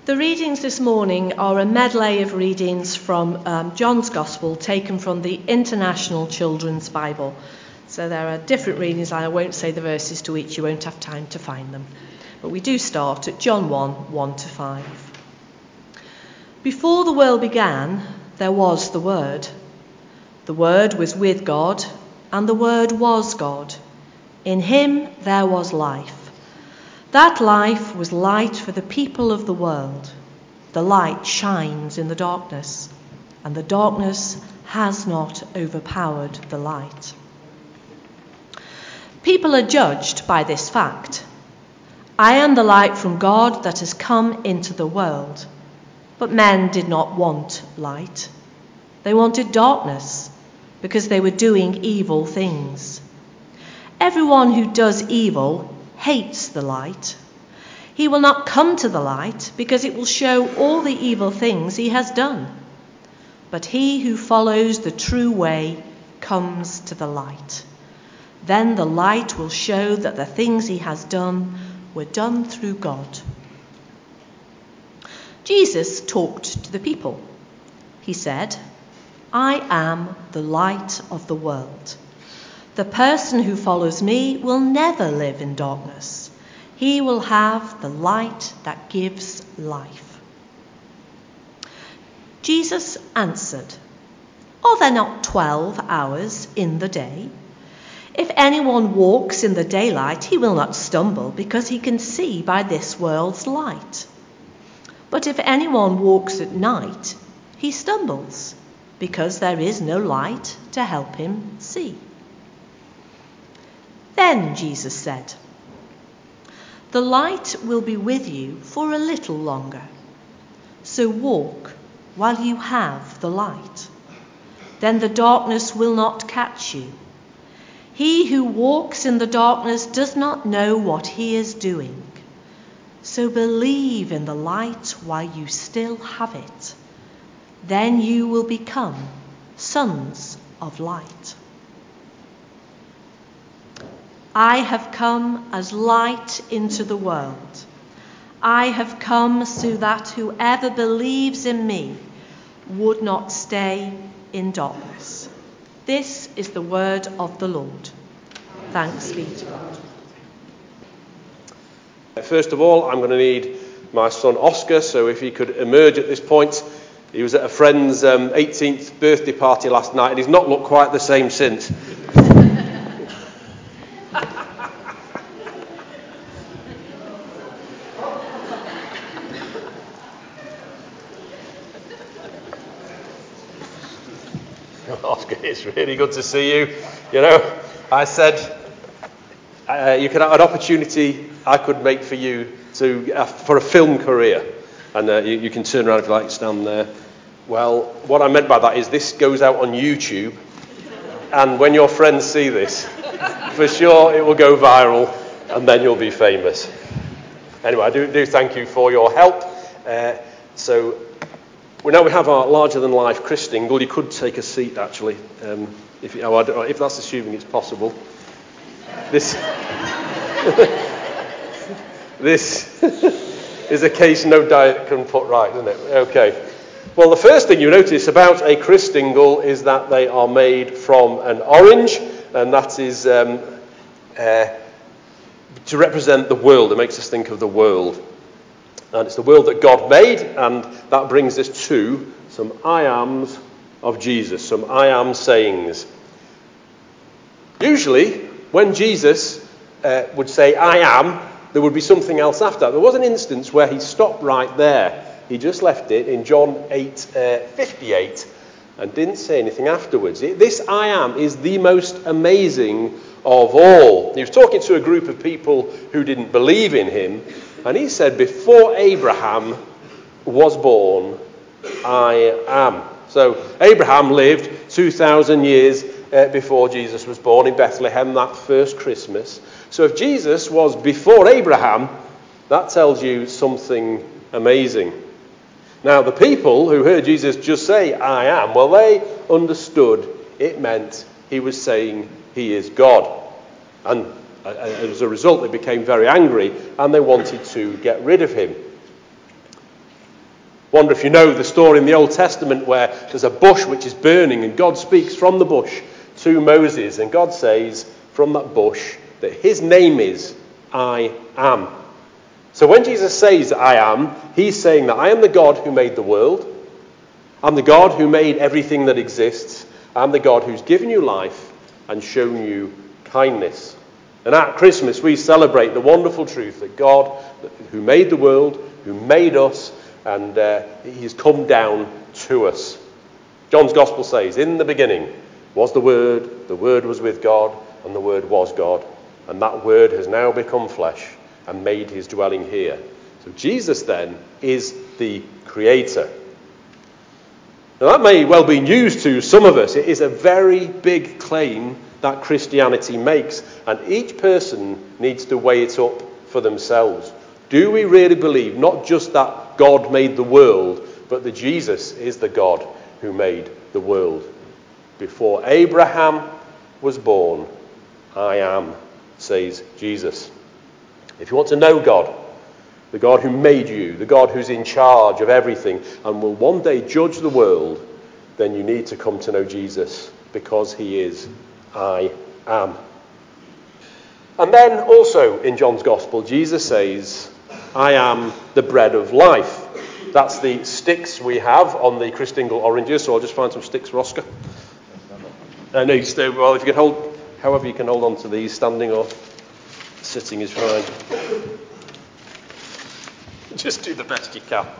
The readings this morning are a medley of readings from John's Gospel taken from the International Children's Bible. So there are different readings, and I won't say the verses to each, you won't have time to find them. But we do start at John 1:1-5. Before the world began, there was the Word. The Word was with God, and the Word was God. In him there was life. That life was light for the people of the world. The light shines in the darkness, and the darkness has not overpowered the light. People are judged by this fact. I am the light from God that has come into the world. But men did not want light. They wanted darkness because they were doing evil things. Everyone who does evil hates the light. He will not come to the light because it will show all the evil things he has done. But he who follows the true way comes to the light. Then the light will show that the things he has done were done through God. Jesus talked to the people. He said, I am the light of the world. The person who follows me will never live in darkness. He will have the light that gives life. Jesus answered, Are there not 12 hours in the day? If anyone walks in the daylight, he will not stumble because he can see by this world's light. But if anyone walks at night, he stumbles because there is no light to help him see. Then Jesus said, The light will be with you for a little longer. So walk while you have the light. Then the darkness will not catch you. He who walks in the darkness does not know what he is doing. So believe in the light while you still have it. Then you will become sons of light. I have come as light into the world. I have come so that whoever believes in me would not stay in darkness. This is the word of the Lord. Thanks be to God. First of all, I'm going to need my son Oscar, so if he could emerge at this point. He was at a friend's 18th birthday party last night, and he's not looked quite the same since. Oscar, it's really good to see you. You know, I said you could have an opportunity I could make for you for a film career, and you can turn around if you like, stand there. Well, what I meant by that is this goes out on YouTube, and when your friends see this, for sure it will go viral, and then you'll be famous. Anyway, I do thank you for your help. So we have our larger-than-life christening. You could take a seat, actually, if that's assuming it's possible. This is a case no diet can put right, isn't it? Okay. Well, the first thing you notice about a christingle is that they are made from an orange, and that is to represent the world. It makes us think of the world. And it's the world that God made, and that brings us to some I ams of Jesus, some I am sayings. Usually, when Jesus would say I am, there would be something else after that. There was an instance where he stopped right there. He just left it in John 8:58 and didn't say anything afterwards. This I am is the most amazing of all. He was talking to a group of people who didn't believe in him, and he said, before Abraham was born, I am. So Abraham lived 2,000 years before Jesus was born in Bethlehem that first Christmas. So if Jesus was before Abraham, that tells you something amazing. Now, the people who heard Jesus just say, I am, well, they understood it meant he was saying he is God. And as a result, they became very angry and they wanted to get rid of him. Wonder if you know the story in the Old Testament where there's a bush which is burning and God speaks from the bush to Moses, and God says from that bush that his name is I am. So when Jesus says I am, he's saying that I am the God who made the world. I'm the God who made everything that exists. I'm the God who's given you life and shown you kindness. And at Christmas we celebrate the wonderful truth that God, who made the world, who made us, and he's come down to us. John's Gospel says, in the beginning was the Word was with God, and the Word was God. And that Word has now become flesh and made his dwelling here. So Jesus then is the Creator. Now that may well be news to some of us. It is a very big claim that Christianity makes, and each person needs to weigh it up for themselves. Do we really believe not just that God made the world, but that Jesus is the God who made the world? Before Abraham was born, I am, says Jesus. If you want to know God, the God who made you, the God who's in charge of everything and will one day judge the world, then you need to come to know Jesus, because he is I am. And then also in John's Gospel, Jesus says, I am the bread of life. That's the sticks we have on the Christingle oranges, so I'll just find some sticks for Oscar. No, well, if you can hold, however you can hold on to these, standing or sitting is fine. Just do the best you can.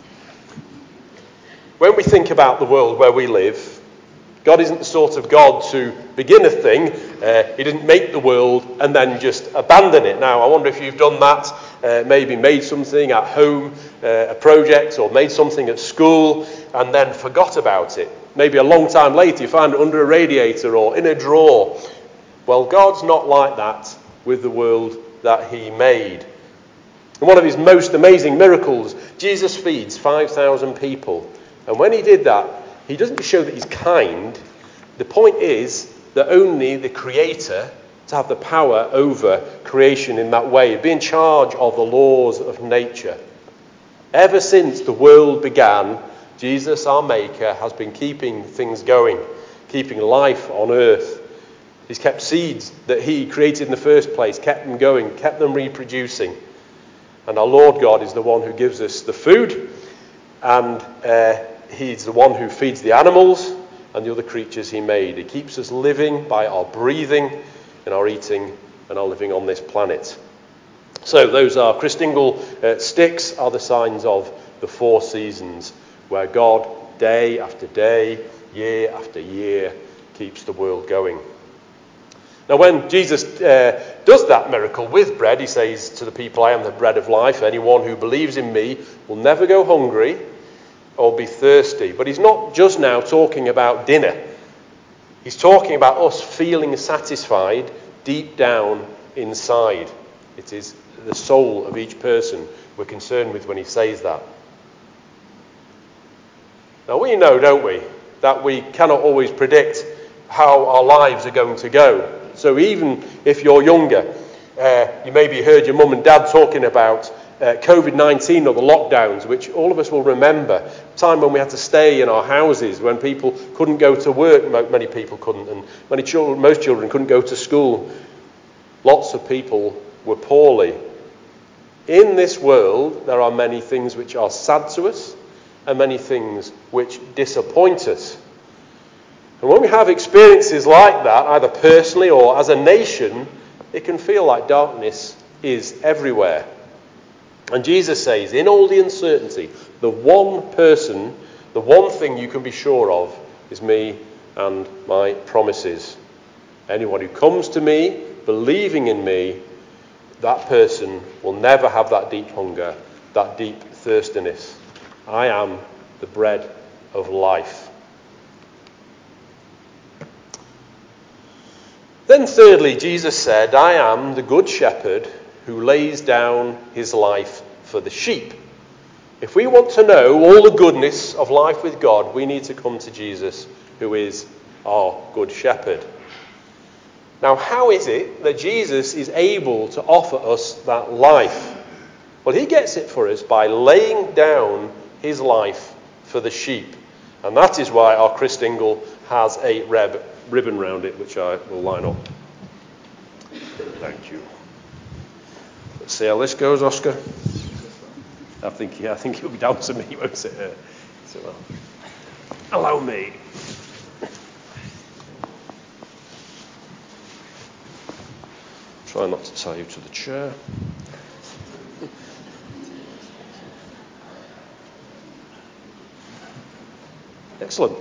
When we think about the world where we live, God isn't the sort of God to begin a thing. He didn't make the world and then just abandon it. Now, I wonder if you've done that, maybe made something at home, a project, or made something at school and then forgot about it. Maybe a long time later you find it under a radiator or in a drawer. Well, God's not like that with the world that he made. And one of his most amazing miracles, Jesus feeds 5,000 people. And when he did that, he doesn't show that he's kind. The point is that only the Creator to have the power over creation in that way, be in charge of the laws of nature. Ever since the world began, Jesus, our Maker, has been keeping things going, keeping life on earth. He's kept seeds that he created in the first place, kept them going, kept them reproducing. And our Lord God is the one who gives us the food, and he's the one who feeds the animals and the other creatures he made. He keeps us living by our breathing and our eating and our living on this planet. So those are Christingle sticks are the signs of the four seasons, where God, day after day, year after year, keeps the world going. Now when Jesus does that miracle with bread, he says to the people, I am the bread of life. Anyone who believes in me will never go hungry or be thirsty. But he's not just now talking about dinner. He's talking about us feeling satisfied deep down inside. It is the soul of each person we're concerned with when he says that. Now we know, don't we, that we cannot always predict how our lives are going to go. So even if you're younger, you maybe heard your mum and dad talking about COVID-19 or the lockdowns, which all of us will remember. A time when we had to stay in our houses, when people couldn't go to work, many people couldn't, and most children couldn't go to school. Lots of people were poorly. In this world, there are many things which are sad to us, and many things which disappoint us. And when we have experiences like that, either personally or as a nation, it can feel like darkness is everywhere. And Jesus says, in all the uncertainty, the one thing you can be sure of is me and my promises. Anyone who comes to me, believing in me, that person will never have that deep hunger, that deep thirstiness. I am the bread of life. Then thirdly, Jesus said, I am the good shepherd who lays down his life for the sheep. If we want to know all the goodness of life with God, we need to come to Jesus, who is our good shepherd. Now, how is it that Jesus is able to offer us that life? Well, he gets it for us by laying down his life for the sheep. And that is why our Christingle has a ribbon round it, which I will line up. Thank you. Let's see how this goes, Oscar. I think it'll be down to me, won't it? So, allow me. Try not to tie you to the chair. Excellent.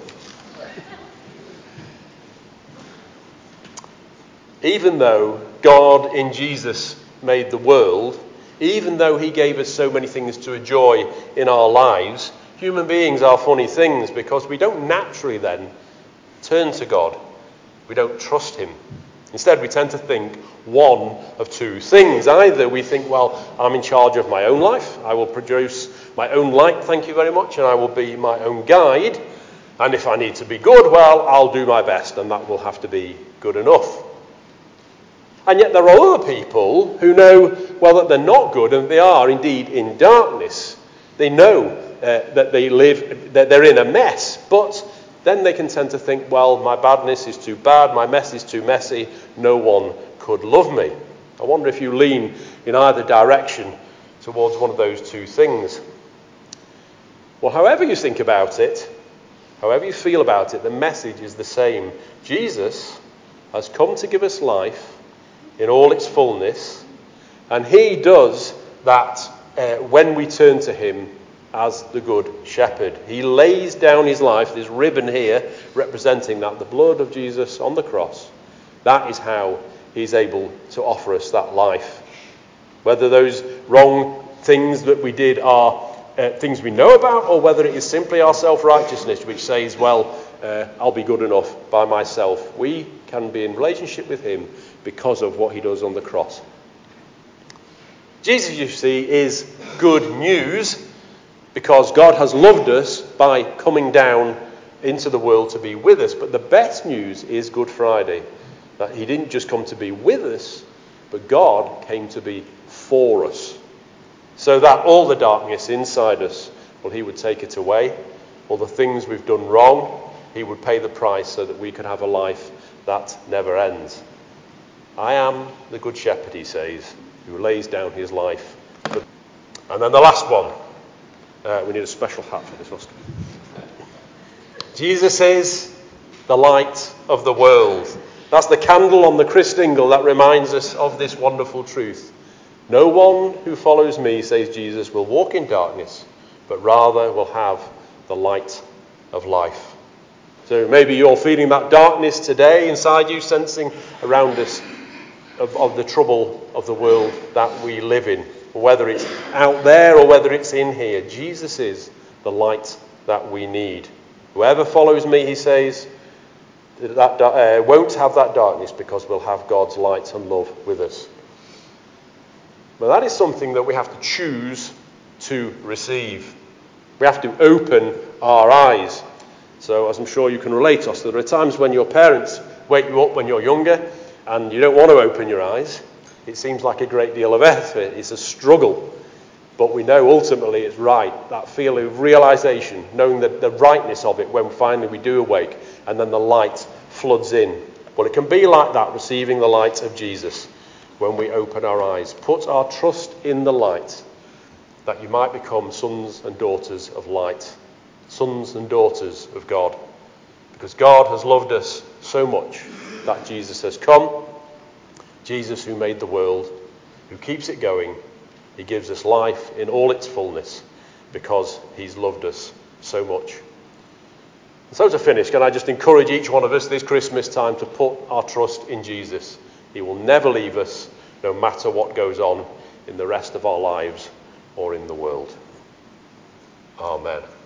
Even though God in Jesus made the world, even though he gave us so many things to enjoy in our lives, human beings are funny things because we don't naturally then turn to God. We don't trust him. Instead, we tend to think one of two things. Either we think, well, I'm in charge of my own life. I will produce my own light, thank you very much, and I will be my own guide. And if I need to be good, well, I'll do my best, and that will have to be good enough. And yet there are other people who know, well, that they're not good, and they are indeed in darkness. They know that they're in a mess, but then they can tend to think, well, my badness is too bad, my mess is too messy, no one could love me. I wonder if you lean in either direction towards one of those two things. Well, however you think about it, however you feel about it, the message is the same. Jesus has come to give us life in all its fullness, and he does that when we turn to him as the good shepherd. He lays down his life, this ribbon here representing that, the blood of Jesus on the cross. That is how he's able to offer us that life. Whether those wrong things that we did are things we know about, or whether it is simply our self-righteousness which says, well, I'll be good enough by myself. We can be in relationship with him because of what he does on the cross. Jesus, you see, is good news because God has loved us by coming down into the world to be with us. But the best news is Good Friday, that he didn't just come to be with us, but God came to be for us. So that all the darkness inside us, well, he would take it away. All the things we've done wrong, he would pay the price so that we could have a life that never ends. I am the good shepherd, he says, who lays down his life. And then the last one. We need a special hat for this, Oscar. Jesus is the light of the world. That's the candle on the Christingle that reminds us of this wonderful truth. No one who follows me, says Jesus, will walk in darkness, but rather will have the light of life. So maybe you're feeling that darkness today inside you, sensing around us of the trouble of the world that we live in. Whether it's out there or whether it's in here, Jesus is the light that we need. Whoever follows me, he says, won't have that darkness because we'll have God's light and love with us. But that is something that we have to choose to receive. We have to open our eyes. So as I'm sure you can relate, Oscar, there are times when your parents wake you up when you're younger and you don't want to open your eyes. It seems like a great deal of effort. It's a struggle. But we know ultimately it's right. That feeling of realization, knowing the rightness of it when finally we do awake and then the light floods in. Well, it can be like that, receiving the light of Jesus when we open our eyes. Put our trust in the light that you might become sons and daughters of light, sons and daughters of God. Because God has loved us so much that Jesus has come. Jesus who made the world, who keeps it going, he gives us life in all its fullness because he's loved us so much. And so to finish, can I just encourage each one of us this Christmas time to put our trust in Jesus. He will never leave us, no matter what goes on in the rest of our lives or in the world. Amen.